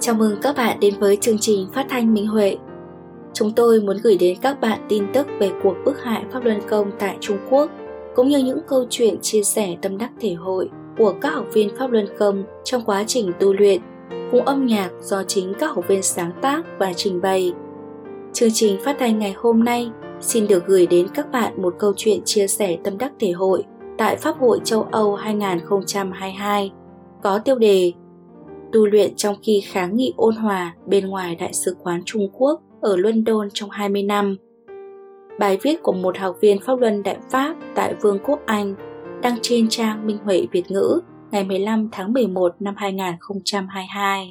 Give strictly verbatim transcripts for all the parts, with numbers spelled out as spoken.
Chào mừng các bạn đến với chương trình phát thanh Minh Huệ. Chúng tôi muốn gửi đến các bạn tin tức về cuộc bức hại Pháp Luân Công tại Trung Quốc, cũng như những câu chuyện chia sẻ tâm đắc thể hội của các học viên Pháp Luân Công trong quá trình tu luyện, cùng âm nhạc do chính các học viên sáng tác và trình bày. Chương trình phát thanh ngày hôm nay xin được gửi đến các bạn một câu chuyện chia sẻ tâm đắc thể hội tại Pháp hội châu Âu hai không hai hai, có tiêu đề Tu luyện trong khi kháng nghị ôn hòa bên ngoài Đại sứ quán Trung Quốc ở London trong hai mươi năm. Bài viết của một học viên Pháp Luân Đại Pháp tại Vương quốc Anh đăng trên trang Minh Huệ Việt ngữ ngày mười lăm tháng mười một năm hai không hai hai.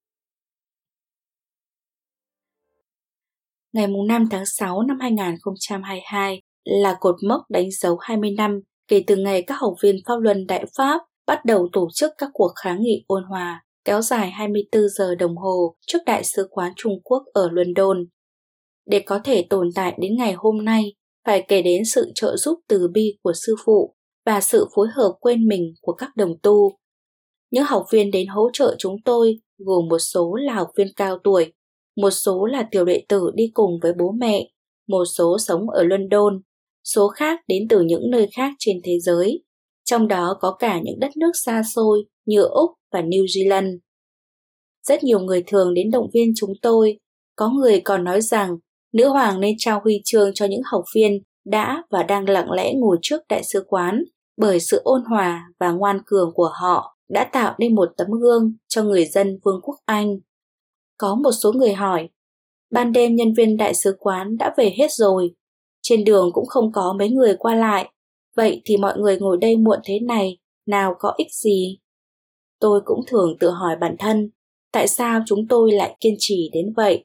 Ngày năm tháng sáu năm hai không hai hai là cột mốc đánh dấu hai mươi năm kể từ ngày các học viên Pháp Luân Đại Pháp bắt đầu tổ chức các cuộc kháng nghị ôn hòa kéo dài hai mươi tư giờ đồng hồ trước Đại sứ quán Trung Quốc ở London. Để có thể tồn tại đến ngày hôm nay, phải kể đến sự trợ giúp từ bi của sư phụ và sự phối hợp quên mình của các đồng tu. Những học viên đến hỗ trợ chúng tôi gồm một số là học viên cao tuổi, một số là tiểu đệ tử đi cùng với bố mẹ, một số sống ở London, số khác đến từ những nơi khác trên thế giới, trong đó có cả những đất nước xa xôi như Úc và New Zealand. Rất nhiều người thường đến động viên chúng tôi, có người còn nói rằng nữ hoàng nên trao huy chương cho những học viên đã và đang lặng lẽ ngồi trước đại sứ quán, bởi sự ôn hòa và ngoan cường của họ đã tạo nên một tấm gương cho người dân Vương quốc Anh. Có một số người hỏi, ban đêm nhân viên đại sứ quán đã về hết rồi, trên đường cũng không có mấy người qua lại, vậy thì mọi người ngồi đây muộn thế này, nào có ích gì? Tôi cũng thường tự hỏi bản thân, tại sao chúng tôi lại kiên trì đến vậy?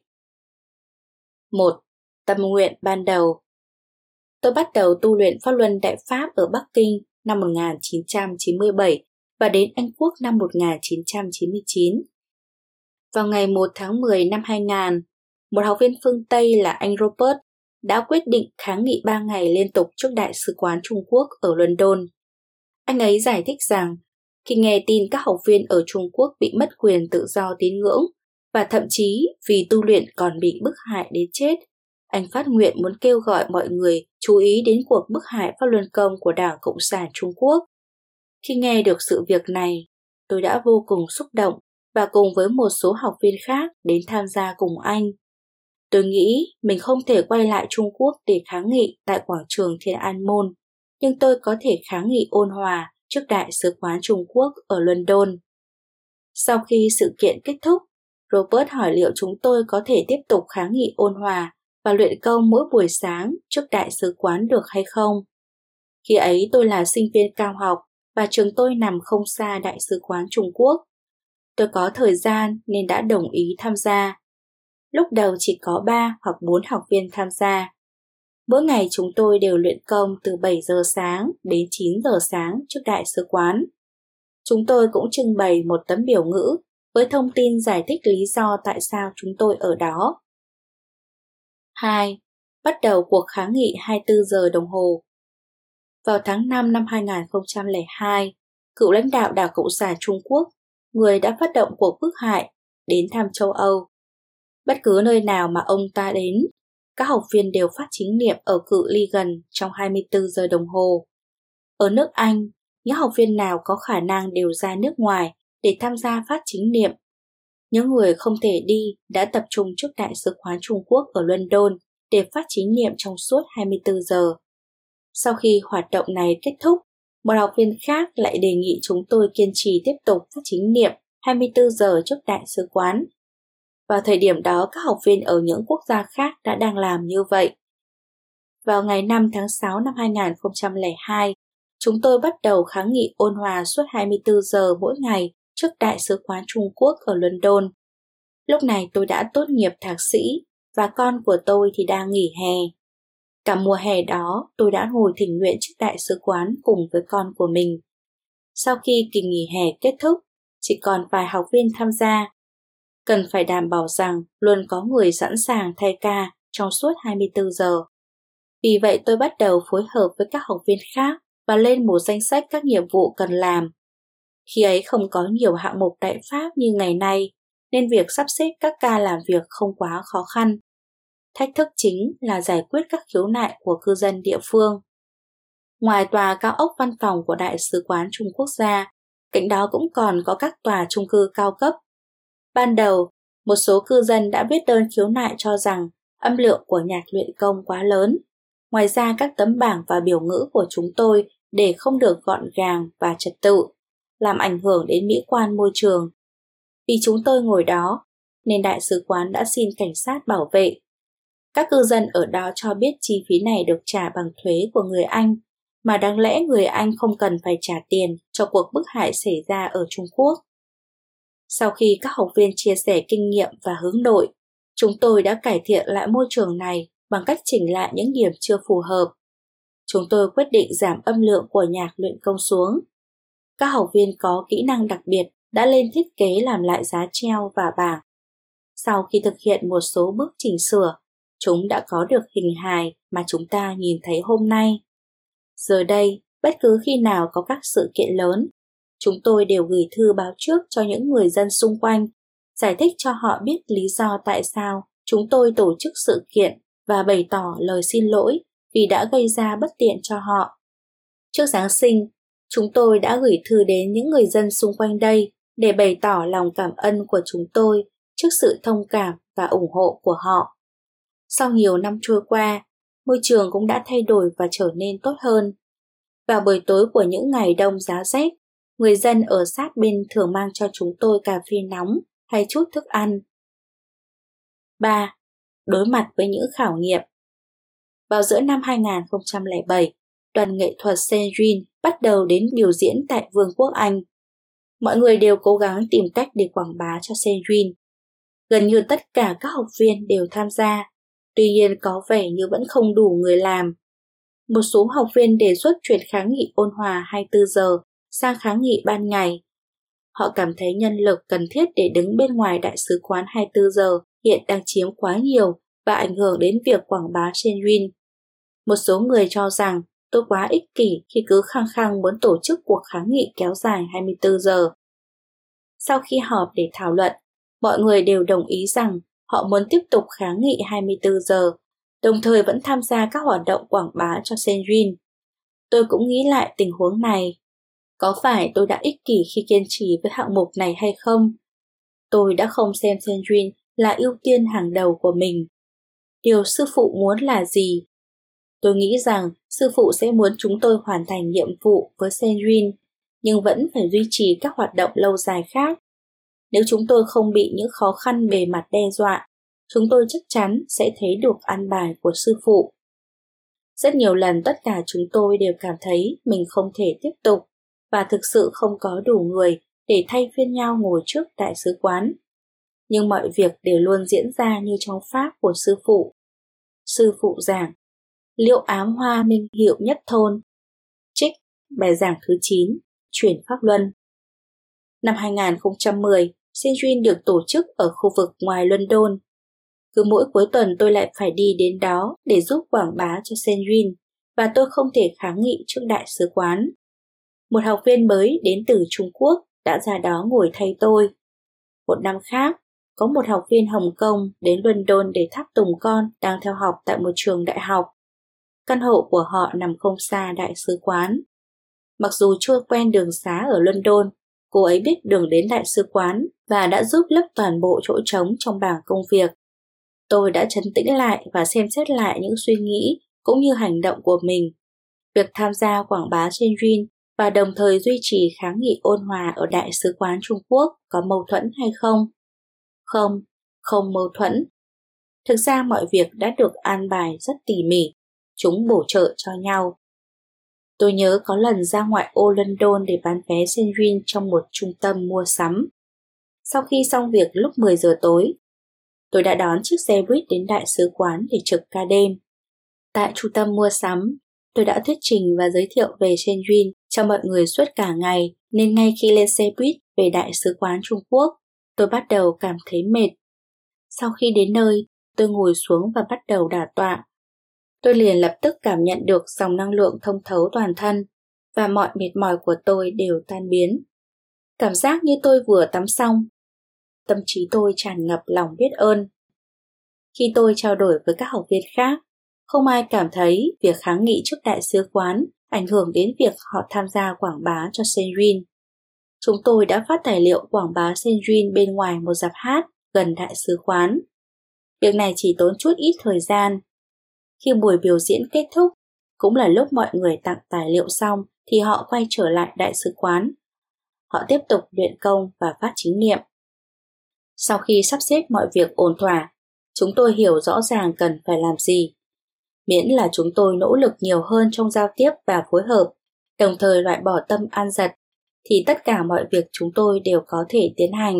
một. Tâm nguyện ban đầu. Tôi bắt đầu tu luyện Pháp Luân Đại Pháp ở Bắc Kinh năm một nghìn chín trăm chín mươi bảy và đến Anh Quốc năm một nghìn chín trăm chín mươi chín. Vào ngày một tháng mười năm hai nghìn, một học viên phương Tây là anh Robert đã quyết định kháng nghị ba ngày liên tục trước Đại sứ quán Trung Quốc ở London. Anh ấy giải thích rằng, khi nghe tin các học viên ở Trung Quốc bị mất quyền tự do tín ngưỡng và thậm chí vì tu luyện còn bị bức hại đến chết, anh phát nguyện muốn kêu gọi mọi người chú ý đến cuộc bức hại Pháp Luân Công của Đảng Cộng sản Trung Quốc. Khi nghe được sự việc này, tôi đã vô cùng xúc động và cùng với một số học viên khác đến tham gia cùng anh. Tôi nghĩ mình không thể quay lại Trung Quốc để kháng nghị tại quảng trường Thiên An Môn, nhưng tôi có thể kháng nghị ôn hòa trước Đại sứ quán Trung Quốc ở London. Sau khi sự kiện kết thúc, Robert hỏi liệu chúng tôi có thể tiếp tục kháng nghị ôn hòa và luyện công mỗi buổi sáng trước Đại sứ quán được hay không. Khi ấy tôi là sinh viên cao học và trường tôi nằm không xa Đại sứ quán Trung Quốc. Tôi có thời gian nên đã đồng ý tham gia. Lúc đầu chỉ có ba hoặc bốn học viên tham gia. Mỗi ngày chúng tôi đều luyện công từ bảy giờ sáng đến chín giờ sáng trước Đại sứ quán. Chúng tôi cũng trưng bày một tấm biểu ngữ với thông tin giải thích lý do tại sao chúng tôi ở đó. hai. Bắt đầu cuộc kháng nghị hai mươi tư giờ đồng hồ. Vào tháng năm năm hai không không hai, cựu lãnh đạo Đảng Cộng sản Trung Quốc, người đã phát động cuộc bức hại, đến thăm châu Âu. Bất cứ nơi nào mà ông ta đến, các học viên đều phát chính niệm ở cự ly gần trong hai mươi tư giờ đồng hồ. Ở nước Anh, những học viên nào có khả năng đều ra nước ngoài để tham gia phát chính niệm. Những người không thể đi đã tập trung trước Đại sứ quán Trung Quốc ở London để phát chính niệm trong suốt hai mươi tư giờ. Sau khi hoạt động này kết thúc, một học viên khác lại đề nghị chúng tôi kiên trì tiếp tục phát chính niệm hai mươi tư giờ trước Đại sứ quán. Vào thời điểm đó, các học viên ở những quốc gia khác đã đang làm như vậy. Vào ngày năm tháng sáu năm hai không không hai, chúng tôi bắt đầu kháng nghị ôn hòa suốt hai mươi tư giờ mỗi ngày trước Đại sứ quán Trung Quốc ở London. Lúc này tôi đã tốt nghiệp thạc sĩ và con của tôi thì đang nghỉ hè. Cả mùa hè đó, tôi đã ngồi thỉnh nguyện trước Đại sứ quán cùng với con của mình. Sau khi kỳ nghỉ hè kết thúc, chỉ còn vài học viên tham gia. Cần phải đảm bảo rằng luôn có người sẵn sàng thay ca trong suốt hai mươi tư giờ. Vì vậy tôi bắt đầu phối hợp với các học viên khác và lên một danh sách các nhiệm vụ cần làm. Khi ấy không có nhiều hạng mục đại pháp như ngày nay, nên việc sắp xếp các ca làm việc không quá khó khăn. Thách thức chính là giải quyết các khiếu nại của cư dân địa phương. Ngoài tòa cao ốc văn phòng của Đại sứ quán Trung Quốc ra, cạnh đó cũng còn có các tòa chung cư cao cấp. Ban đầu, một số cư dân đã viết đơn khiếu nại cho rằng âm lượng của nhạc luyện công quá lớn. Ngoài ra, các tấm bảng và biểu ngữ của chúng tôi để không được gọn gàng và trật tự, làm ảnh hưởng đến mỹ quan môi trường. Vì chúng tôi ngồi đó, nên đại sứ quán đã xin cảnh sát bảo vệ. Các cư dân ở đó cho biết chi phí này được trả bằng thuế của người Anh, mà đáng lẽ người Anh không cần phải trả tiền cho cuộc bức hại xảy ra ở Trung Quốc. Sau khi các học viên chia sẻ kinh nghiệm và hướng nội, chúng tôi đã cải thiện lại môi trường này bằng cách chỉnh lại những điểm chưa phù hợp. Chúng tôi quyết định giảm âm lượng của nhạc luyện công xuống. Các học viên có kỹ năng đặc biệt đã lên thiết kế làm lại giá treo và bảng. Sau khi thực hiện một số bước chỉnh sửa, chúng đã có được hình hài mà chúng ta nhìn thấy hôm nay. Giờ đây, bất cứ khi nào có các sự kiện lớn, chúng tôi đều gửi thư báo trước cho những người dân xung quanh, giải thích cho họ biết lý do tại sao chúng tôi tổ chức sự kiện và bày tỏ lời xin lỗi vì đã gây ra bất tiện cho họ. Trước Giáng sinh, chúng tôi đã gửi thư đến những người dân xung quanh đây để bày tỏ lòng cảm ơn của chúng tôi trước sự thông cảm và ủng hộ của họ. Sau nhiều năm trôi qua, môi trường cũng đã thay đổi và trở nên tốt hơn. Vào buổi tối của những ngày đông giá rét, người dân ở sát bên thường mang cho chúng tôi cà phê nóng hay chút thức ăn. ba. Đối mặt với những khảo nghiệm. Vào giữa năm hai không không bảy, đoàn nghệ thuật Saint-Jean bắt đầu đến biểu diễn tại Vương quốc Anh. Mọi người đều cố gắng tìm cách để quảng bá cho Saint-Jean. Gần như tất cả các học viên đều tham gia, tuy nhiên có vẻ như vẫn không đủ người làm. Một số học viên đề xuất chuyển kháng nghị ôn hòa hai mươi tư giờ sang kháng nghị ban ngày. Họ cảm thấy nhân lực cần thiết để đứng bên ngoài đại sứ quán hai mươi tư giờ hiện đang chiếm quá nhiều và ảnh hưởng đến việc quảng bá Saint-Jean. Một số người cho rằng tôi quá ích kỷ khi cứ khăng khăng muốn tổ chức cuộc kháng nghị kéo dài hai mươi tư giờ. Sau khi họp để thảo luận, mọi người đều đồng ý rằng họ muốn tiếp tục kháng nghị hai mươi tư giờ, đồng thời vẫn tham gia các hoạt động quảng bá cho Saint-Jean. Tôi cũng nghĩ lại tình huống này. Có phải tôi đã ích kỷ khi kiên trì với hạng mục này hay không? Tôi đã không xem Saint-Jean là ưu tiên hàng đầu của mình. Điều sư phụ muốn là gì? Tôi nghĩ rằng sư phụ sẽ muốn chúng tôi hoàn thành nhiệm vụ với Saint-Jean, nhưng vẫn phải duy trì các hoạt động lâu dài khác. Nếu chúng tôi không bị những khó khăn bề mặt đe dọa, chúng tôi chắc chắn sẽ thấy được an bài của sư phụ. Rất nhiều lần tất cả chúng tôi đều cảm thấy mình không thể tiếp tục và thực sự không có đủ người để thay phiên nhau ngồi trước đại sứ quán. Nhưng mọi việc đều luôn diễn ra như trong pháp của sư phụ. Sư phụ giảng, liệu ám hoa minh hiệu nhất thôn. Trích bài giảng thứ chín, chuyển pháp luân. Năm hai không một không, Saint-Jean được tổ chức ở khu vực ngoài London. Cứ mỗi cuối tuần tôi lại phải đi đến đó để giúp quảng bá cho Saint-Jean và tôi không thể kháng nghị trước đại sứ quán. Một học viên mới đến từ Trung Quốc đã ra đó ngồi thay tôi. Một năm khác, có một học viên Hồng Kông đến London để tháp tùng con đang theo học tại một trường đại học. Căn hộ của họ nằm không xa đại sứ quán. Mặc dù chưa quen đường xá ở London, cô ấy biết đường đến đại sứ quán và đã giúp lấp toàn bộ chỗ trống trong bảng công việc. Tôi đã trấn tĩnh lại và xem xét lại những suy nghĩ cũng như hành động của mình. Việc tham gia quảng bá Saint-Jean và đồng thời duy trì kháng nghị ôn hòa ở Đại sứ quán Trung Quốc có mâu thuẫn hay không? Không, không mâu thuẫn. Thực ra mọi việc đã được an bài rất tỉ mỉ, chúng bổ trợ cho nhau. Tôi nhớ có lần ra ngoại ô London để bán vé Saint-Jean trong một trung tâm mua sắm. Sau khi xong việc lúc mười giờ tối, tôi đã đón chiếc xe buýt đến đại sứ quán để trực ca đêm. Tại trung tâm mua sắm, tôi đã thuyết trình và giới thiệu về Saint-Jean cho mọi người suốt cả ngày, nên ngay khi lên xe buýt về đại sứ quán Trung Quốc, tôi bắt đầu cảm thấy mệt. Sau khi đến nơi, tôi ngồi xuống và bắt đầu đả tọa. Tôi liền lập tức cảm nhận được dòng năng lượng thông thấu toàn thân và mọi mệt mỏi của tôi đều tan biến. Cảm giác như tôi vừa tắm xong. tâm trí tôi tràn ngập lòng biết ơn. Khi tôi trao đổi với các học viên khác, không ai cảm thấy việc kháng nghị trước đại sứ quán ảnh hưởng đến việc họ tham gia quảng bá cho Senrin. Chúng tôi đã phát tài liệu quảng bá Senrin bên ngoài một dạp hát gần đại sứ quán. Việc này chỉ tốn chút ít thời gian. Khi buổi biểu diễn kết thúc, cũng là lúc mọi người tặng tài liệu xong thì họ quay trở lại đại sứ quán. Họ tiếp tục luyện công và phát chính niệm. Sau khi sắp xếp mọi việc ổn thỏa, chúng tôi hiểu rõ ràng cần phải làm gì. Miễn là chúng tôi nỗ lực nhiều hơn trong giao tiếp và phối hợp, đồng thời loại bỏ tâm an giật, thì tất cả mọi việc chúng tôi đều có thể tiến hành.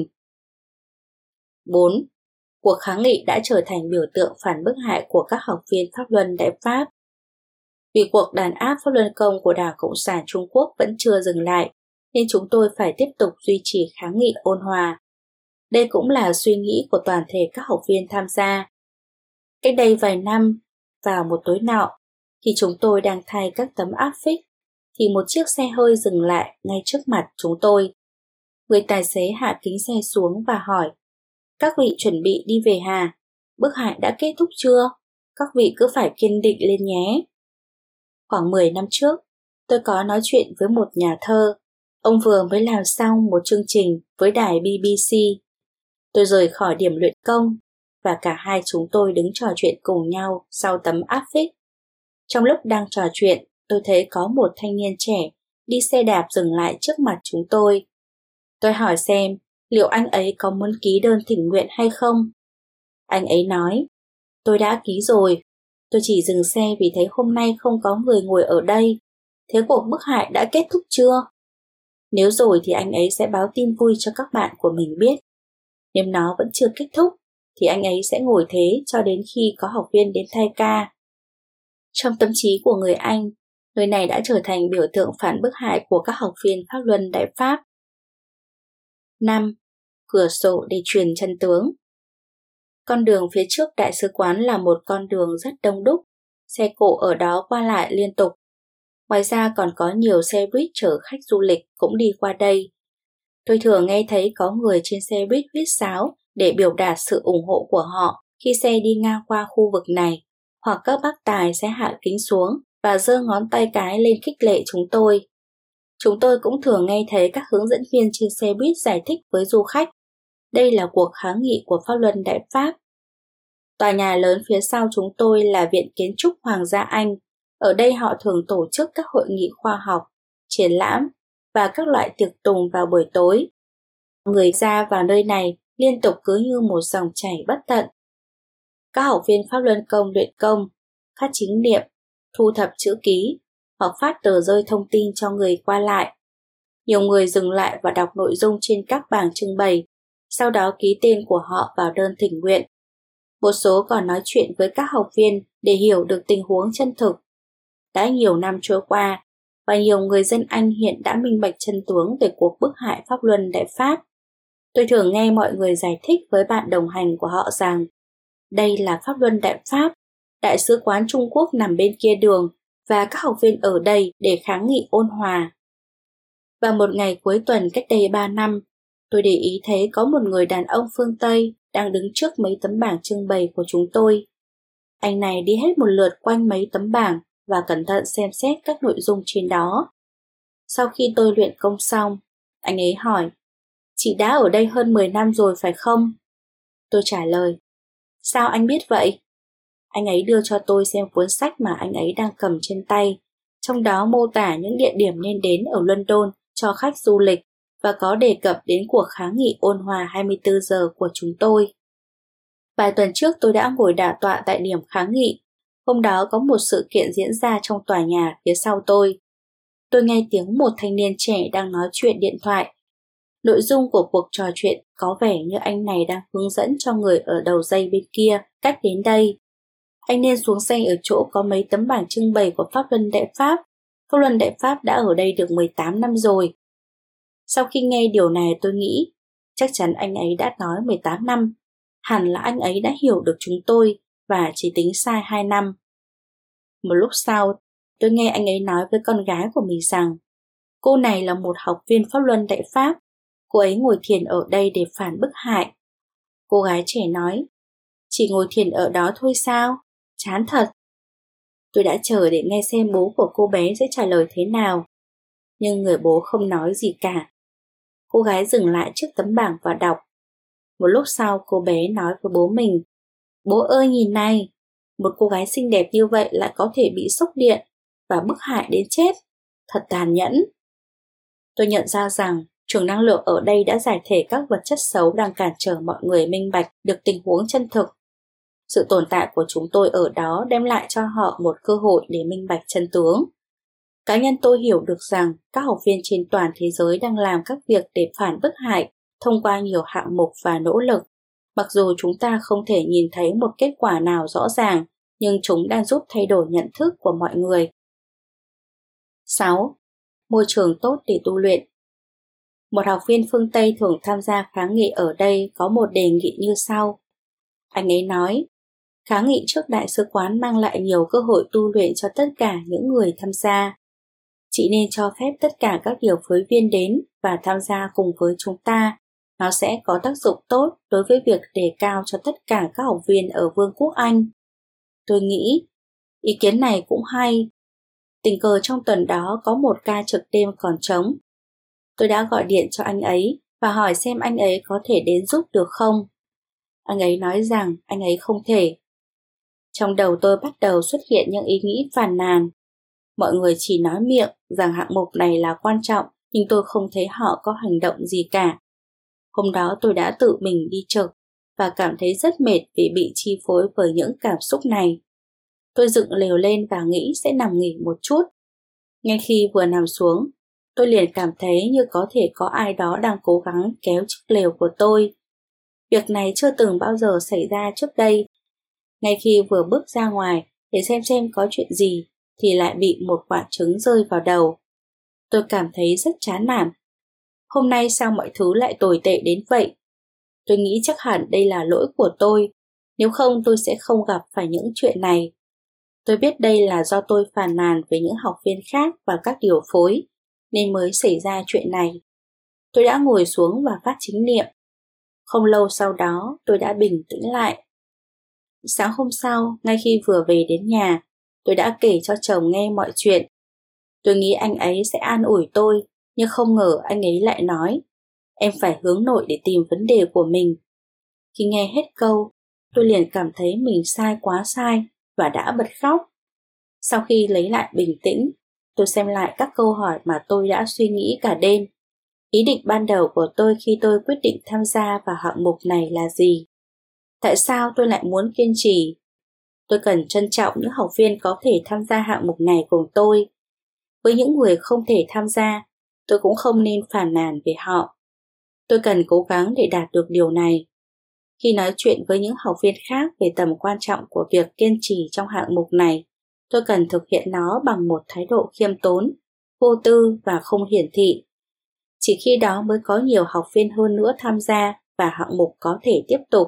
bốn. Cuộc kháng nghị đã trở thành biểu tượng phản bức hại của các học viên Pháp Luân Đại Pháp. Vì cuộc đàn áp Pháp Luân Công của Đảng Cộng sản Trung Quốc vẫn chưa dừng lại, nên chúng tôi phải tiếp tục duy trì kháng nghị ôn hòa. Đây cũng là suy nghĩ của toàn thể các học viên tham gia. Cách đây vài năm, vào một tối nọ, khi chúng tôi đang thay các tấm áp phích, thì một chiếc xe hơi dừng lại ngay trước mặt chúng tôi. Người tài xế hạ kính xe xuống và hỏi: "Các vị chuẩn bị đi về hà? Bức hại đã kết thúc chưa? Các vị cứ phải kiên định lên nhé." Khoảng mười năm trước, tôi có nói chuyện với một nhà thơ. Ông vừa mới làm xong một chương trình với đài B B C. Tôi rời khỏi điểm luyện công và cả hai chúng tôi đứng trò chuyện cùng nhau sau tấm áp phích. Trong lúc đang trò chuyện, tôi thấy có một thanh niên trẻ đi xe đạp dừng lại trước mặt chúng tôi. Tôi hỏi xem liệu anh ấy có muốn ký đơn thỉnh nguyện hay không. Anh ấy nói: "Tôi đã ký rồi. Tôi chỉ dừng xe vì thấy hôm nay không có người ngồi ở đây. Thế cuộc bức hại đã kết thúc chưa? Nếu rồi thì anh ấy sẽ báo tin vui cho các bạn của mình biết. Nếu nó vẫn chưa kết thúc thì anh ấy sẽ ngồi thế cho đến khi có học viên đến thay ca." Trong tâm trí của người Anh, nơi này đã trở thành biểu tượng phản bức hại của các học viên Pháp Luân Đại Pháp. năm. Cửa sổ để truyền chân tướng. Con đường phía trước đại sứ quán là một con đường rất đông đúc, xe cộ ở đó qua lại liên tục. Ngoài ra còn có nhiều xe buýt chở khách du lịch cũng đi qua đây. Tôi thường nghe thấy có người trên xe buýt huýt sáo để biểu đạt sự ủng hộ của họ khi xe đi ngang qua khu vực này, hoặc các bác tài sẽ hạ kính xuống và giơ ngón tay cái lên khích lệ chúng tôi. Chúng tôi cũng thường nghe thấy các hướng dẫn viên trên xe buýt giải thích với du khách: đây là cuộc kháng nghị của Pháp Luân Đại Pháp. Tòa nhà lớn phía sau chúng tôi là Viện Kiến trúc Hoàng gia Anh. Ở đây họ thường tổ chức các hội nghị khoa học, triển lãm và các loại tiệc tùng vào buổi tối. Người ra vào nơi này liên tục cứ như một dòng chảy bất tận. Các học viên Pháp Luân Công luyện công, phát chính niệm, thu thập chữ ký hoặc phát tờ rơi thông tin cho người qua lại. Nhiều người dừng lại và đọc nội dung trên các bảng trưng bày, sau đó ký tên của họ vào đơn thỉnh nguyện. Một số còn nói chuyện với các học viên để hiểu được tình huống chân thực. Đã nhiều năm trôi qua, và nhiều người dân Anh hiện đã minh bạch chân tướng về cuộc bức hại Pháp Luân Đại Pháp. Tôi thường nghe mọi người giải thích với bạn đồng hành của họ rằng đây là Pháp Luân Đại Pháp, Đại sứ quán Trung Quốc nằm bên kia đường và các học viên ở đây để kháng nghị ôn hòa. Và một ngày cuối tuần cách đây ba năm, tôi để ý thấy có một người đàn ông phương Tây đang đứng trước mấy tấm bảng trưng bày của chúng tôi. Anh này đi hết một lượt quanh mấy tấm bảng và cẩn thận xem xét các nội dung trên đó. Sau khi tôi luyện công xong, anh ấy hỏi: "Chị đã ở đây hơn mười năm rồi phải không?" Tôi trả lời: "Sao anh biết vậy?" Anh ấy đưa cho tôi xem cuốn sách mà anh ấy đang cầm trên tay, trong đó mô tả những địa điểm nên đến ở London cho khách du lịch và có đề cập đến cuộc kháng nghị ôn hòa hai mươi tư giờ của chúng tôi. Vài tuần trước tôi đã ngồi đả tọa tại điểm kháng nghị. Hôm đó có một sự kiện diễn ra trong tòa nhà phía sau tôi. Tôi nghe tiếng một thanh niên trẻ đang nói chuyện điện thoại. Nội dung của cuộc trò chuyện có vẻ như anh này đang hướng dẫn cho người ở đầu dây bên kia cách đến đây. Anh nên xuống xe ở chỗ có mấy tấm bảng trưng bày của Pháp Luân Đại Pháp. Pháp Luân Đại Pháp đã ở đây được mười tám năm rồi. Sau khi nghe điều này tôi nghĩ, chắc chắn anh ấy đã nói mười tám năm. Hẳn là anh ấy đã hiểu được chúng tôi và chỉ tính sai hai năm. Một lúc sau, tôi nghe anh ấy nói với con gái của mình rằng cô này là một học viên Pháp Luân Đại Pháp. Cô ấy ngồi thiền ở đây để phản bức hại. Cô gái trẻ nói, chỉ ngồi thiền ở đó thôi sao? Chán thật. Tôi đã chờ để nghe xem bố của cô bé sẽ trả lời thế nào. Nhưng người bố không nói gì cả. Cô gái dừng lại trước tấm bảng và đọc. Một lúc sau cô bé nói với bố mình, bố ơi nhìn này, một cô gái xinh đẹp như vậy lại có thể bị sốc điện và bức hại đến chết. Thật tàn nhẫn. Tôi nhận ra rằng trường năng lượng ở đây đã giải thể các vật chất xấu đang cản trở mọi người minh bạch được tình huống chân thực. Sự tồn tại của chúng tôi ở đó đem lại cho họ một cơ hội để minh bạch chân tướng. Cá nhân tôi hiểu được rằng các học viên trên toàn thế giới đang làm các việc để phản bức hại thông qua nhiều hạng mục và nỗ lực. Mặc dù chúng ta không thể nhìn thấy một kết quả nào rõ ràng, nhưng chúng đang giúp thay đổi nhận thức của mọi người. sáu. Môi trường tốt để tu luyện. Một học viên phương Tây thường tham gia kháng nghị ở đây có một đề nghị như sau. Anh ấy nói, kháng nghị trước đại sứ quán mang lại nhiều cơ hội tu luyện cho tất cả những người tham gia. Chị nên cho phép tất cả các điều phối viên đến và tham gia cùng với chúng ta. Nó sẽ có tác dụng tốt đối với việc đề cao cho tất cả các học viên ở Vương quốc Anh. Tôi nghĩ, ý kiến này cũng hay. Tình cờ trong tuần đó có một ca trực đêm còn trống. Tôi đã gọi điện cho anh ấy và hỏi xem anh ấy có thể đến giúp được không. Anh ấy nói rằng anh ấy không thể. Trong đầu tôi bắt đầu xuất hiện những ý nghĩ phàn nàn. Mọi người chỉ nói miệng rằng hạng mục này là quan trọng, nhưng tôi không thấy họ có hành động gì cả. Hôm đó tôi đã tự mình đi trực và cảm thấy rất mệt vì bị chi phối bởi những cảm xúc này. Tôi dựng lều lên và nghĩ sẽ nằm nghỉ một chút. Ngay khi vừa nằm xuống, tôi liền cảm thấy như có thể có ai đó đang cố gắng kéo chiếc lều của tôi. Việc này chưa từng bao giờ xảy ra trước đây. Ngay khi vừa bước ra ngoài để xem xem có chuyện gì, thì lại bị một quả trứng rơi vào đầu. Tôi cảm thấy rất chán nản. Hôm nay sao mọi thứ lại tồi tệ đến vậy? Tôi nghĩ chắc hẳn đây là lỗi của tôi. Nếu không tôi sẽ không gặp phải những chuyện này. Tôi biết đây là do tôi phàn nàn với những học viên khác và các điều phối, nên mới xảy ra chuyện này. Tôi đã ngồi xuống và phát chính niệm. Không lâu sau đó tôi đã bình tĩnh lại. Sáng hôm sau, ngay khi vừa về đến nhà, tôi đã kể cho chồng nghe mọi chuyện. Tôi nghĩ anh ấy sẽ an ủi tôi, nhưng không ngờ anh ấy lại nói, em phải hướng nội để tìm vấn đề của mình. Khi nghe hết câu, tôi liền cảm thấy mình sai quá sai và đã bật khóc. Sau khi lấy lại bình tĩnh, tôi xem lại các câu hỏi mà tôi đã suy nghĩ cả đêm. Ý định ban đầu của tôi khi tôi quyết định tham gia vào hạng mục này là gì? Tại sao tôi lại muốn kiên trì? Tôi cần trân trọng những học viên có thể tham gia hạng mục này cùng tôi. Với những người không thể tham gia, tôi cũng không nên phàn nàn về họ. Tôi cần cố gắng để đạt được điều này. Khi nói chuyện với những học viên khác về tầm quan trọng của việc kiên trì trong hạng mục này, tôi cần thực hiện nó bằng một thái độ khiêm tốn, vô tư và không hiển thị. Chỉ khi đó mới có nhiều học viên hơn nữa tham gia và hạng mục có thể tiếp tục.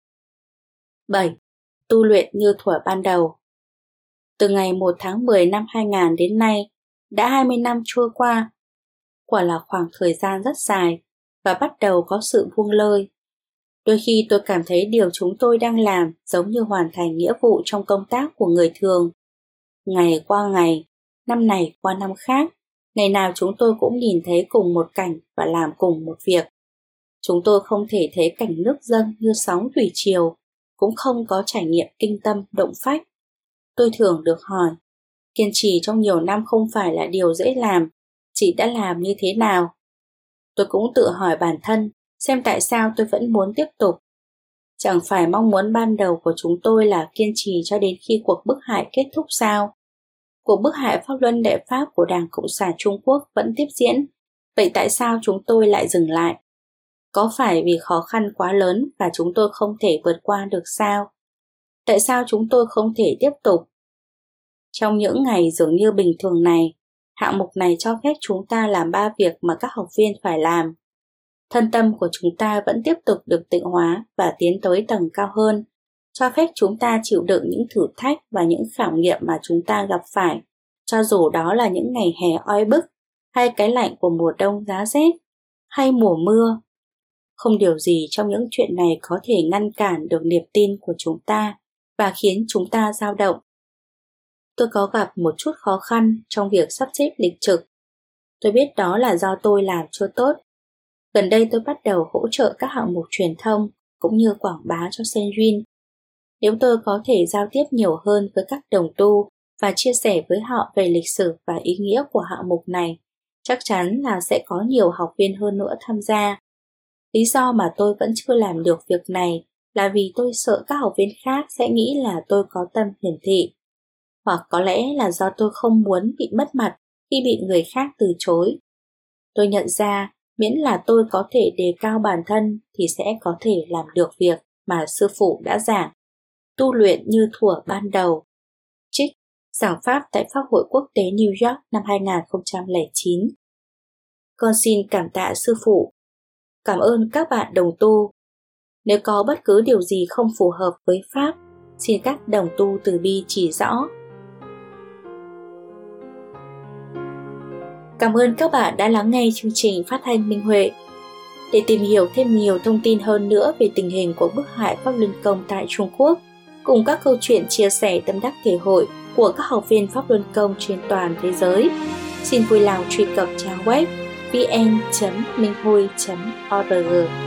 bảy. Tu luyện như thuở ban đầu. Từ ngày một tháng mười năm hai nghìn đến nay, đã hai mươi năm trôi qua. Quả là khoảng thời gian rất dài và bắt đầu có sự buông lơi. Đôi khi tôi cảm thấy điều chúng tôi đang làm giống như hoàn thành nghĩa vụ trong công tác của người thường. Ngày qua ngày, năm này qua năm khác, ngày nào chúng tôi cũng nhìn thấy cùng một cảnh và làm cùng một việc. Chúng tôi không thể thấy cảnh nước dâng như sóng thủy triều, cũng không có trải nghiệm kinh tâm động phách. Tôi thường được hỏi, kiên trì trong nhiều năm không phải là điều dễ làm, chị đã làm như thế nào? Tôi cũng tự hỏi bản thân, xem tại sao tôi vẫn muốn tiếp tục. Chẳng phải mong muốn ban đầu của chúng tôi là kiên trì cho đến khi cuộc bức hại kết thúc sao? Cuộc bức hại pháp luân đệ pháp của Đảng Cộng sản Trung Quốc vẫn tiếp diễn, vậy tại sao chúng tôi lại dừng lại? Có phải vì khó khăn quá lớn và chúng tôi không thể vượt qua được sao? Tại sao chúng tôi không thể tiếp tục? Trong những ngày dường như bình thường này, hạng mục này cho phép chúng ta làm ba việc mà các học viên phải làm. Thân tâm của chúng ta vẫn tiếp tục được tịnh hóa và tiến tới tầng cao hơn, cho phép chúng ta chịu đựng những thử thách và những khảo nghiệm mà chúng ta gặp phải, cho dù đó là những ngày hè oi bức hay cái lạnh của mùa đông giá rét. hay mùa mưa. Không điều gì trong những chuyện này có thể ngăn cản được niềm tin của chúng ta và khiến chúng ta dao động. Tôi có gặp một chút khó khăn trong việc sắp xếp lịch trực. Tôi biết đó là do tôi làm chưa tốt. Gần đây tôi bắt đầu hỗ trợ các hạng mục truyền thông cũng như quảng bá cho Senjin. Nếu tôi có thể giao tiếp nhiều hơn với các đồng tu và chia sẻ với họ về lịch sử và ý nghĩa của hạng mục này, chắc chắn là sẽ có nhiều học viên hơn nữa tham gia. Lý do mà tôi vẫn chưa làm được việc này là vì tôi sợ các học viên khác sẽ nghĩ là tôi có tâm hiển thị. Hoặc có lẽ là do tôi không muốn bị mất mặt khi bị người khác từ chối. Tôi nhận ra miễn là tôi có thể đề cao bản thân thì sẽ có thể làm được việc mà sư phụ đã giảng. Tu luyện như thuở ban đầu. Trích giảng pháp tại Pháp hội quốc tế New York năm hai không không chín. Con xin cảm tạ sư phụ. Cảm ơn các bạn đồng tu. Nếu có bất cứ điều gì không phù hợp với Pháp, xin các đồng tu từ bi chỉ rõ. Cảm ơn các bạn đã lắng nghe chương trình phát thanh Minh Huệ. Để tìm hiểu thêm nhiều thông tin hơn nữa về tình hình của bức hại Pháp Luân Công tại Trung Quốc, cùng các câu chuyện chia sẻ tâm đắc thể hội của các học viên Pháp Luân Công trên toàn thế giới, xin vui lòng truy cập trang web vn chấm minh hui chấm org.